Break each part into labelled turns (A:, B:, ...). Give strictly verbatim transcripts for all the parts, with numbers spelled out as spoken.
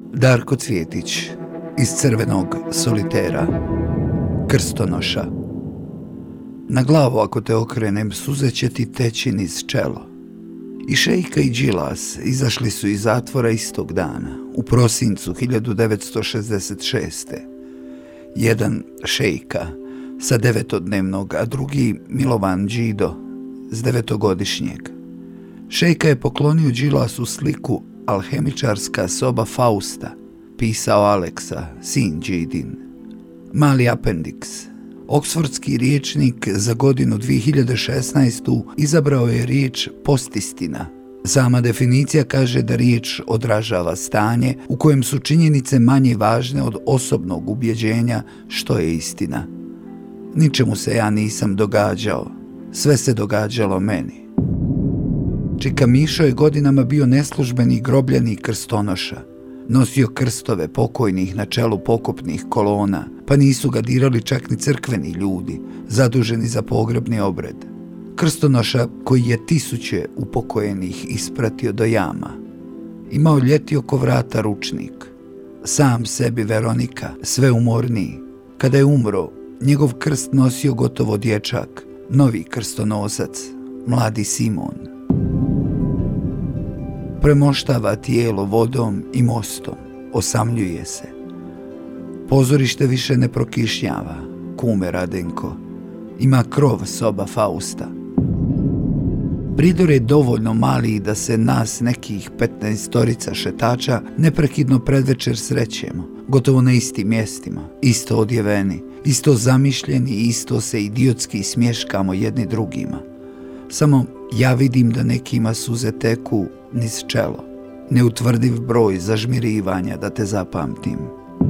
A: Darko Cvjetić iz Crvenog solitera, Krstonoša. Na glavu ako te okrenem, suze će ti teći niz čelo. I Šejka i Đilas izašli su iz zatvora istog dana, u prosincu hiljadu devetsto šezdeset šeste. Jedan Šejka sa devetodnevnog, a drugi Milovan Đido s devetogodišnjeg. Šejka je poklonio Đilasu sliku Alhemičarska soba Fausta, pisao Aleksa, sin Đidin. Mali apendiks. Oksfordski rječnik za godinu dvije hiljade šesnaestu izabrao je riječ postistina. Sama definicija kaže da riječ odražava stanje u kojem su činjenice manje važne od osobnog ubjeđenja što je istina. Ničemu se ja nisam događao, sve se događalo meni. Čika Mišo je godinama bio neslužbeni grobljani krstonoša. Nosio krstove pokojnih na čelu pokopnih kolona, pa nisu ga dirali čak ni crkveni ljudi, zaduženi za pogrebni obred. Krstonoša koji je tisuće upokojenih ispratio do jama. Imao ljeti oko vrata ručnik. Sam sebi Veronika, sve umorniji. Kada je umro, njegov krst nosio gotovo dječak, novi krstonosac, mladi Simon. Premoštava tijelo vodom i mostom, osamljuje se. Pozorište više ne prokišnjava, kume Radenko. Ima krov soba Fausta. Pridor je dovoljno mali da se nas nekih petnaestorica šetača neprekidno predvečer srećemo, gotovo na istim mjestima, isto odjeveni, isto zamišljeni i isto se idiotski smješkamo jedni drugima. Samo ja vidim da nekima suze teku niz čelo, neutvrdiv broj zažmirivanja da te zapamtim.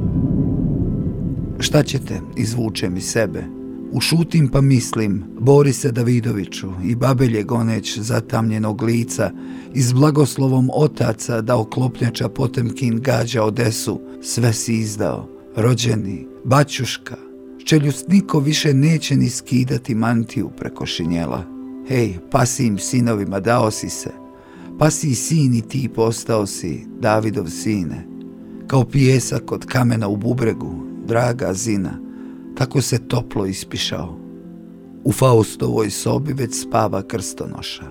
A: Šta ćete, izvučem iz sebe. Ušutim pa mislim, Borise Davidoviću i babelje goneć zatamljenog lica, i s blagoslovom otaca da oklopnjača Potemkin gađa Odesu, sve si izdao, rođeni, baćuška, čeljust niko više neće ni skidati mantiju preko šinjela. Hej, pasijim sinovima dao si se, pasiji sin i ti postao si, Davidov sine, kao pijesak od kamena u bubregu, draga Zina, tako se toplo ispišao. U Faustovoj sobi već spava krstonoša.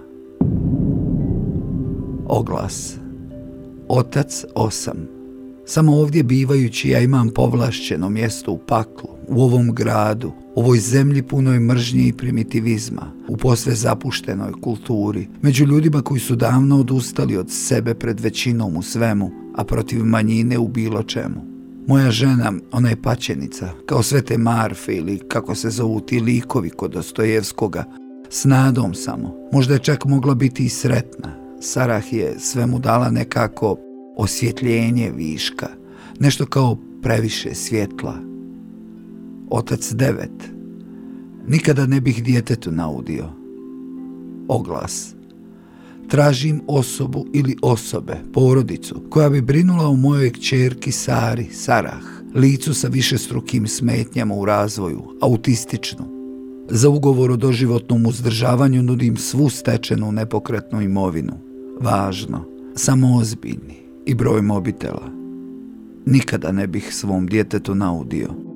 A: Oglas. Otac osam. Samo ovdje bivajući ja imam povlašćeno mjesto u paklu, u ovom gradu, ovoj zemlji punoj mržnje i primitivizma, u posve zapuštenoj kulturi, među ljudima koji su davno odustali od sebe pred većinom u svemu, a protiv manjine u bilo čemu. Moja žena, ona je paćenica, kao sve te Marfe ili kako se zovu ti likovi kod Dostojevskoga, s nadom samo. Možda je čak mogla biti i sretna. Sarah je svemu dala nekako osvjetljenje viška, nešto kao previše svjetla. Otac devet. Nikada ne bih djetetu naudio. Oglas. Tražim osobu ili osobe, porodicu, koja bi brinula o mojoj kćerki Sari, Sarah, licu sa višestrukim smetnjama u razvoju, autističnu. Za ugovor o doživotnom uzdržavanju nudim svu stečenu nepokretnu imovinu. Važno, samo ozbiljni i broj mobitela. Nikada ne bih svom djetetu naudio.